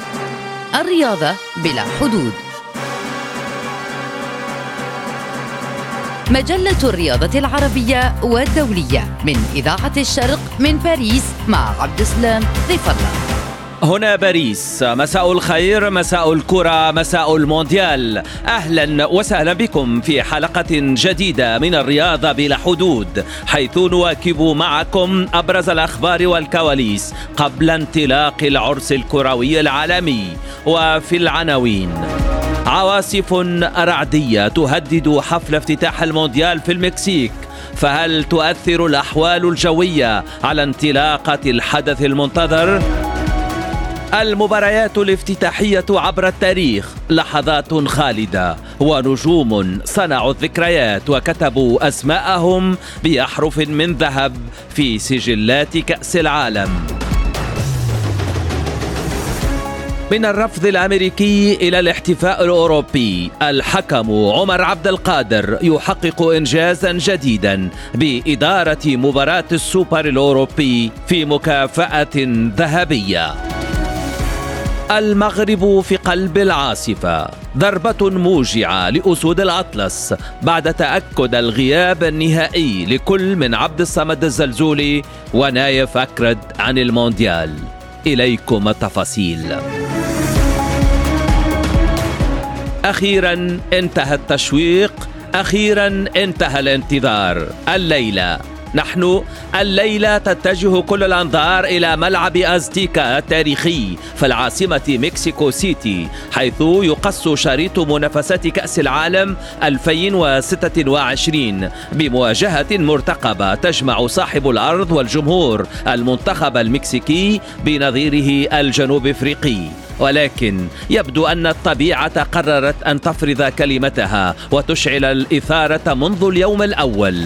الرياضة بلا حدود. مجلة الرياضة العربية والدولية من إذاعة الشرق من باريس مع عبد السلام ضيف الله. هنا باريس، مساء الخير، مساء الكرة، مساء المونديال. أهلا وسهلا بكم في حلقة جديدة من الرياضة بلا حدود، حيث نواكب معكم أبرز الأخبار والكواليس قبل انطلاق العرس الكروي العالمي. وفي العناوين: عواصف رعدية تهدد حفل افتتاح المونديال في المكسيك، فهل تؤثر الأحوال الجوية على انطلاقة الحدث المنتظر؟ المباريات الافتتاحية عبر التاريخ، لحظات خالدة ونجوم صنعوا الذكريات وكتبوا أسماءهم بأحرف من ذهب في سجلات كأس العالم. من الرفض الأمريكي إلى الاحتفاء الأوروبي، الحكم عمر عبد القادر يحقق إنجازا جديدا بإدارة مباراة السوبر الأوروبي في مكافأة ذهبية. المغرب في قلب العاصفة، ضربة موجعة لأسود الأطلس بعد تأكد الغياب النهائي لكل من عبد الصمد الزلزولي ونايف أكرد عن المونديال. إليكم التفاصيل. أخيرا انتهى التشويق، أخيرا انتهى الانتظار. الليلة تتجه كل الأنظار إلى ملعب أزتيكا التاريخي في العاصمة مكسيكو سيتي، حيث يقص شريط منافسات كأس العالم 2026 بمواجهة مرتقبة تجمع صاحب الأرض والجمهور المنتخب المكسيكي بنظيره الجنوب أفريقي. ولكن يبدو أن الطبيعة قررت أن تفرض كلمتها وتشعل الإثارة منذ اليوم الأول.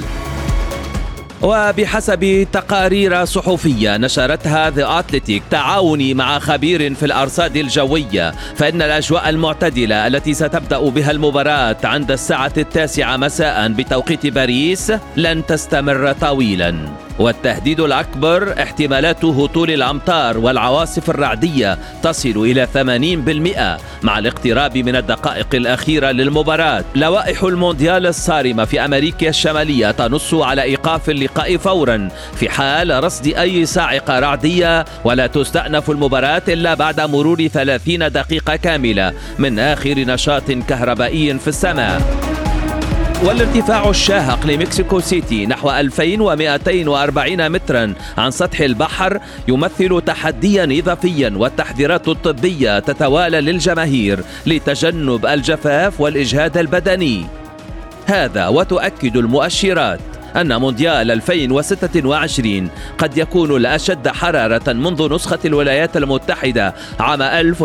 وبحسب تقارير صحفية نشرتها The Athletic تعاوني مع خبير في الأرصاد الجوية، فإن الأجواء المعتدلة التي ستبدأ بها المباراة عند الساعة 9 مساء بتوقيت باريس لن تستمر طويلا، والتهديد الأكبر احتمالات هطول الأمطار والعواصف الرعدية تصل إلى 80% مع الاقتراب من الدقائق الأخيرة للمباراة. لوائح المونديال الصارمة في أمريكا الشمالية تنص على إيقاف اللقاء فورا في حال رصد أي صاعقة رعدية، ولا تستأنف المباراة إلا بعد مرور 30 دقيقة كاملة من آخر نشاط كهربائي في السماء. والارتفاع الشاهق لمكسيكو سيتي نحو 2240 مترا عن سطح البحر يمثل تحديا إضافيا، والتحذيرات الطبية تتوالى للجماهير لتجنب الجفاف والإجهاد البدني. هذا وتؤكد المؤشرات أن مونديال 2026 قد يكون الأشد حرارة منذ نسخة الولايات المتحدة عام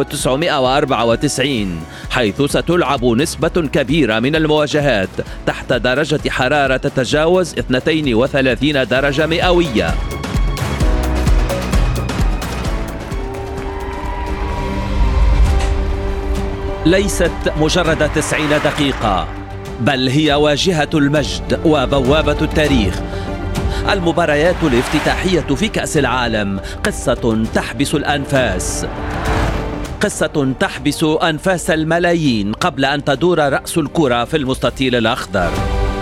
1994، حيث ستلعب نسبة كبيرة من المواجهات تحت درجة حرارة تتجاوز 32 درجة مئوية. ليست مجرد 90 دقيقة، بل هي واجهة المجد وبوابة التاريخ. المباريات الافتتاحية في كأس العالم قصة تحبس الأنفاس، قصة تحبس أنفاس الملايين قبل أن تدور رأس الكرة في المستطيل الأخضر.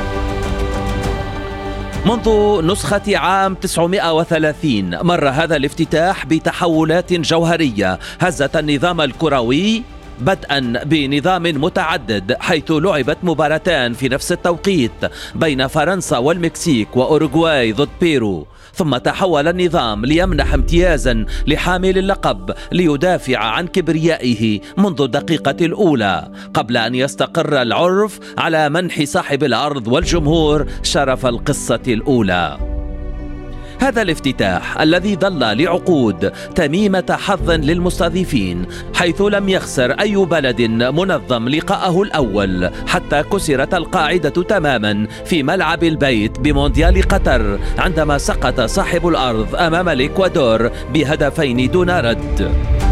منذ نسخة عام 930 مر هذا الافتتاح بتحولات جوهرية هزت النظام الكروي، بدءا بنظام متعدد حيث لعبت مباراتان في نفس التوقيت بين فرنسا والمكسيك وأوروغواي ضد بيرو، ثم تحول النظام ليمنح امتيازا لحامل اللقب ليدافع عن كبريائه منذ الدقيقة الأولى، قبل أن يستقر العرف على منح صاحب الأرض والجمهور شرف القصة الأولى. هذا الافتتاح الذي ظل لعقود تميمة حظ للمستضيفين، حيث لم يخسر أي بلد منظم لقاءه الأول حتى كسرت القاعدة تماما في ملعب البيت بمونديال قطر عندما سقط صاحب الأرض أمام الإكوادور بهدفين دون رد.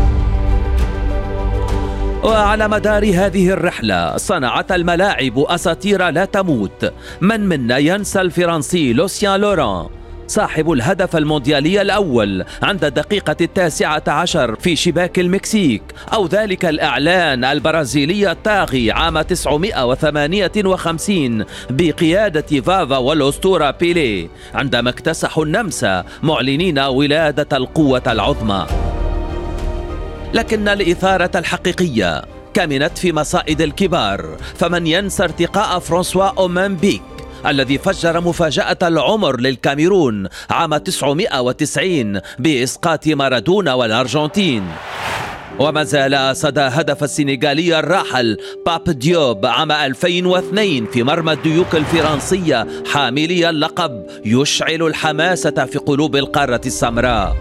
وعلى مدار هذه الرحلة صنعت الملاعب أساطير لا تموت. من منا ينسى الفرنسي لوسيان لوران صاحب الهدف المونديالي الأول عند الدقيقة 19 في شباك المكسيك، أو ذلك الإعلان البرازيلي الطاغي عام 1958 بقيادة فافا والأسطورة بيليه عندما اكتسحوا النمسا معلنين ولادة القوة العظمى. لكن الإثارة الحقيقية كمنت في مصائد الكبار، فمن ينسى ارتقاء فرانسوا أومامبيك الذي فجر مفاجأة العمر للكاميرون عام 990 بإسقاط مارادونا والأرجنتين، وما زال صدى هدف السنغالي الراحل باب ديوب عام 2002 في مرمى الديوك الفرنسية حاملي اللقب يشعل الحماسة في قلوب القارة السمراء.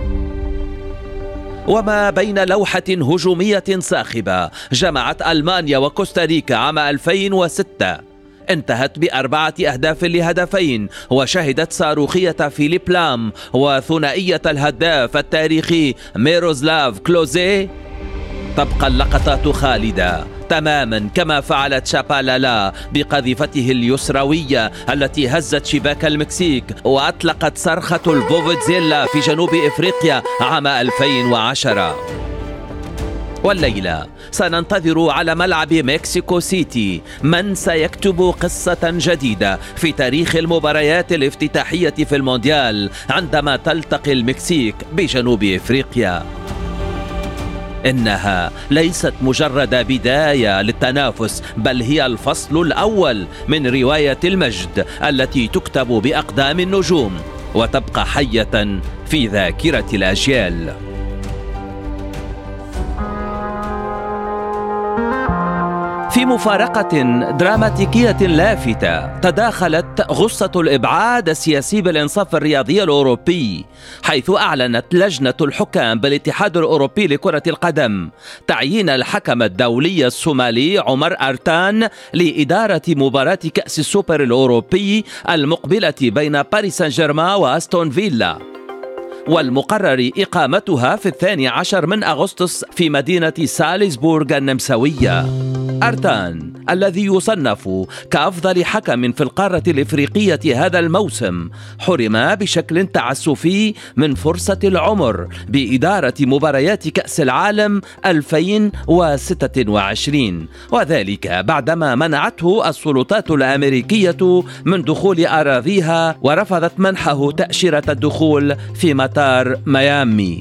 وما بين لوحة هجومية صاخبة جمعت ألمانيا وكوستاريكا عام 2006 انتهت ب4 أهداف لهدفين، وشهدت صاروخية فيليب لام وثنائية الهداف التاريخي ميروسلاف كلوزيه، تبقى اللقطات خالدة تماما كما فعلت شابالالا بقذيفته اليسروية التي هزت شباك المكسيك وأطلقت صرخة الفوفوتزيلا في جنوب إفريقيا عام 2010. والليلة سننتظر على ملعب مكسيكو سيتي من سيكتب قصة جديدة في تاريخ المباريات الافتتاحية في المونديال عندما تلتقي المكسيك بجنوب إفريقيا. إنها ليست مجرد بداية للتنافس، بل هي الفصل الأول من رواية المجد التي تكتب بأقدام النجوم وتبقى حية في ذاكرة الأجيال. في مفارقة دراماتيكية لافتة تداخلت غصة الإبعاد السياسي بالإنصاف الرياضي الأوروبي، حيث أعلنت لجنة الحكام بالاتحاد الأوروبي لكرة القدم تعيين الحكم الدولي الصومالي عمر أرتان لإدارة مباراة كأس السوبر الأوروبي المقبلة بين باريس سان جيرمان وأستون فيلا، والمقرر إقامتها في 12 من أغسطس في مدينة سالزبورغ النمساوية. أرتان الذي يصنف كأفضل حكم في القارة الإفريقية هذا الموسم حرم بشكل تعسفي من فرصة العمر بإدارة مباريات كأس العالم 2026، وذلك بعدما منعته السلطات الأمريكية من دخول أراضيها ورفضت منحه تأشيرة الدخول في مطار ميامي.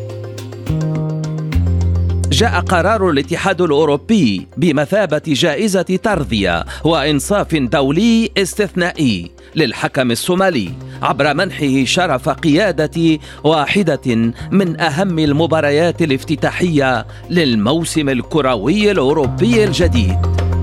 جاء قرار الاتحاد الأوروبي بمثابة جائزة ترضية وإنصاف دولي استثنائي للحكم الصومالي عبر منحه شرف قيادة واحدة من أهم المباريات الافتتاحية للموسم الكروي الأوروبي الجديد.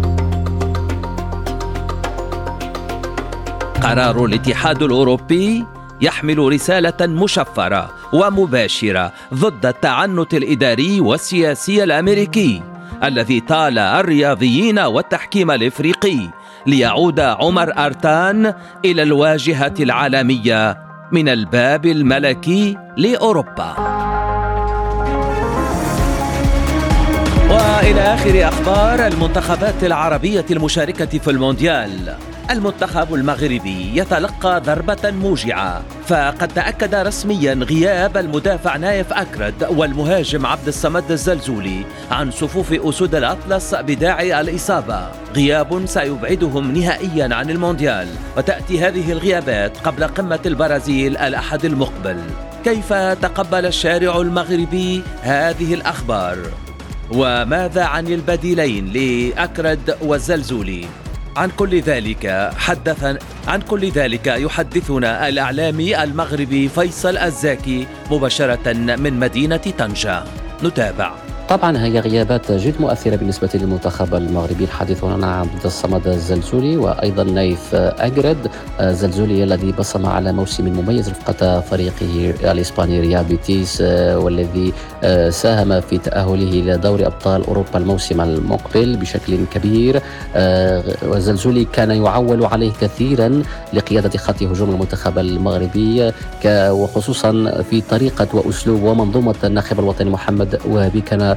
قرار الاتحاد الأوروبي يحمل رسالة مشفرة ومباشرة ضد التعنت الإداري والسياسي الأمريكي الذي طال الرياضيين والتحكيم الإفريقي ليعود عمر أرتان إلى الواجهة العالمية من الباب الملكي لأوروبا. وإلى آخر أخبار المنتخبات العربية المشاركة في المونديال. المنتخب المغربي يتلقى ضربة موجعة، فقد تأكد رسميا غياب المدافع نايف أكرد والمهاجم عبد الصمد الزلزولي عن صفوف أسود الأطلس بداعي الإصابة، غياب سيبعدهم نهائيا عن المونديال. وتأتي هذه الغيابات قبل قمة البرازيل الأحد المقبل. كيف تقبل الشارع المغربي هذه الأخبار؟ وماذا عن البديلين لأكرد والزلزولي؟ عن كل ذلك يحدثنا الإعلامي المغربي فيصل الزاكي مباشرة من مدينة طنجة. نتابع. طبعا هي غيابات جد مؤثرة بالنسبة للمنتخب المغربي. الحديث هنا عن عبد الصمد الزلزولي وأيضا نايف أكرد. الزلزولي الذي بصم على موسم مميز رفقة فريقه الإسباني ريال بيتيس، والذي ساهم في تأهله إلى دوري أبطال أوروبا الموسم المقبل بشكل كبير. والزلزولي كان يعول عليه كثيرا لقيادة خط هجوم المنتخب المغربي، وخصوصا في طريقة وأسلوب ومنظومة الناخب الوطني محمد وهبي. كان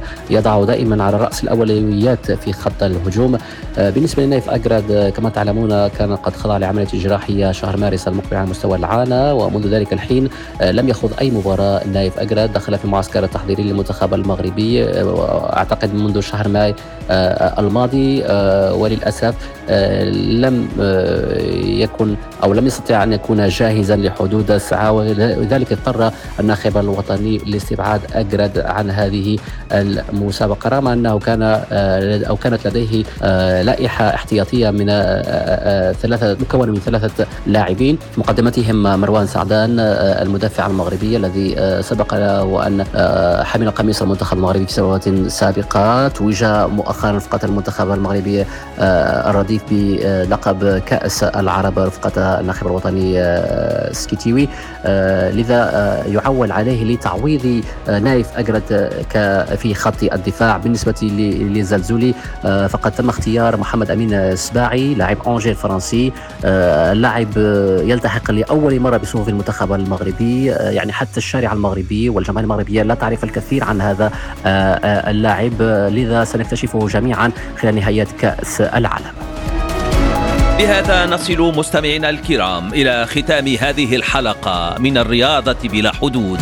يضع دائما على رأس الأولويات في خط الهجوم. بالنسبة لنايف أجراد كما تعلمون كان قد خضع لعملية جراحية شهر مارس المقبل على مستوى العانة، ومنذ ذلك الحين لم يخوض أي مباراة. نايف أجراد دخل في المعسكر التحضيري للمنتخب المغربي أعتقد منذ شهر ماي الماضي، وللأسف لم يكن أو لم يستطع أن يكون جاهزا لحدود الساعة، ولذلك اضطر الناخب الوطني لاستبعاد أجرد عن هذه المسابقة، رغم أنه كانت لديه لائحة احتياطية مكونة من 3 لاعبين، مقدمتهم مروان سعدان المدافع المغربي الذي سبق له أن حمل قميص المنتخب المغربي في سنوات سابقة، توج مؤخرا رفقة المنتخب المغربي الرديف بلقب كأس العرب رفقة الناخب الوطني سكيتيوي، لذا يعول عليه لتعويض نايف أجرد في خط الدفاع. بالنسبة للزلزولي فقد تم اختيار محمد أمين السباعي لاعب أنجي الفرنسي، اللاعب يلتحق لأول مرة بصفوف المنتخب المغربي، يعني حتى الشارع المغربي والجماهير المغربية لا تعرف الكثير عن هذا اللاعب، لذا سنكتشفه جميعا خلال نهاية كأس العالم. بهذا نصل مستمعينا الكرام إلى ختام هذه الحلقة من الرياضة بلا حدود.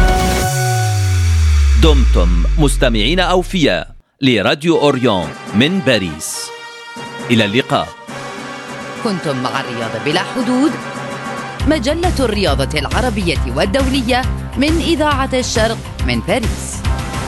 دمتم مستمعين أوفياء لراديو أوريون من باريس، إلى اللقاء. كنتم مع الرياضة بلا حدود، مجلة الرياضة العربية والدولية من إذاعة الشرق من باريس.